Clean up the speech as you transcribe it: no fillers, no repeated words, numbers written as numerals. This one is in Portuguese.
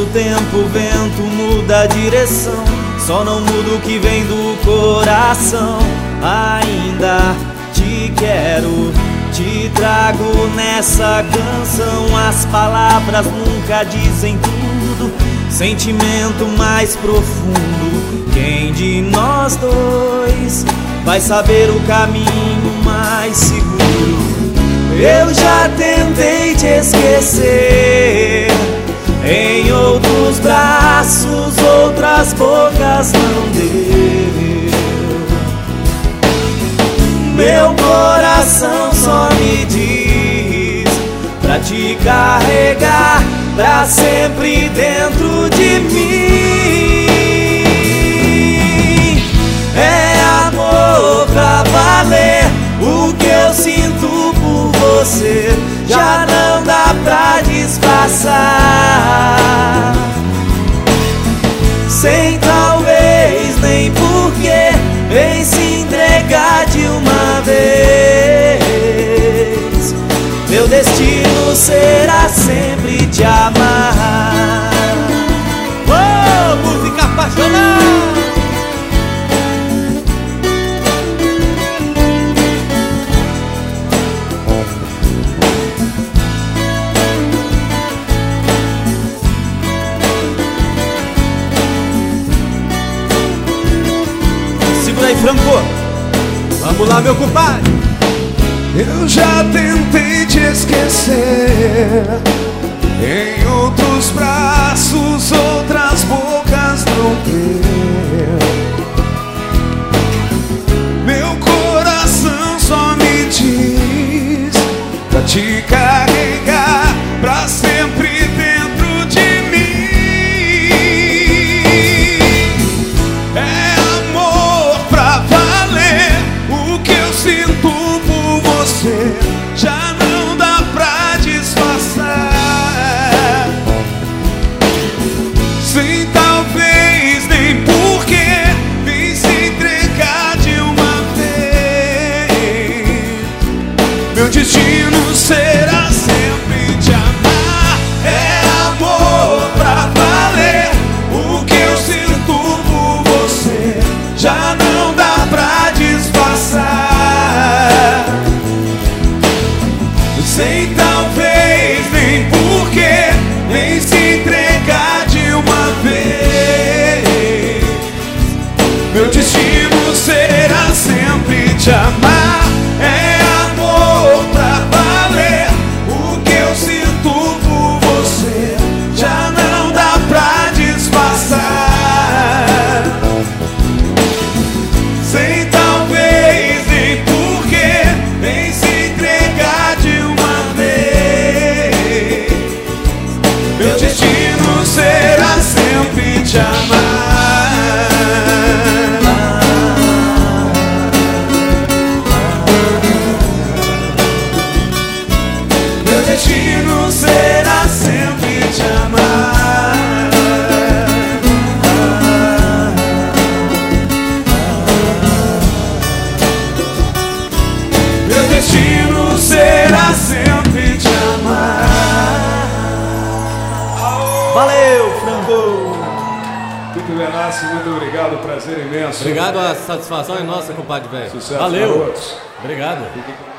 o tempo, o vento muda a direção, só não muda o que vem do coração. Ainda te quero, te trago nessa canção. As palavras nunca dizem tudo, sentimento mais profundo. Quem de nós dois vai saber o caminho mais seguro? Eu já tentei te esquecer, em outros braços, outras bocas não deu. Meu coração só me diz pra te carregar pra sempre dentro de mim. É amor pra valer, o que eu sinto por você já não dá pra disfarçar. Sem talvez nem porquê, vem se entregar de uma vez. Meu destino será sempre te amar. Oh, música apaixonada! Segura aí, Franco. Vamos lá, meu compadre. Eu já tentei te esquecer, em outros braços, outras bocas não deu. Meu coração só me diz pra te carregar pra sempre dentro de mim. É amor pra valer, o que eu sinto por você já não dá pra disfarçar. Sem talvez nem porquê, vem se entregar de uma vez. Meu destino será sempre te amar. É amor pra valer, o que eu sinto por você já não dá pra disfarçar. Sem talvez nem porquê, vem se entregar de uma vez. Meu destino será sempre te amar. É amor pra valer, o que eu sinto por você já não dá pra disfarçar. Sem talvez nem porquê, vem se entregar de uma vez. Meu destino será sempre te amar. Meu destino será sempre te amar. Meu destino será sempre te amar. Valeu, Franco. Tito Benassi, muito obrigado, prazer imenso. Obrigado, a satisfação é nossa, compadre velho. Sucesso, Valeu. garotos. Obrigado. Fiquem com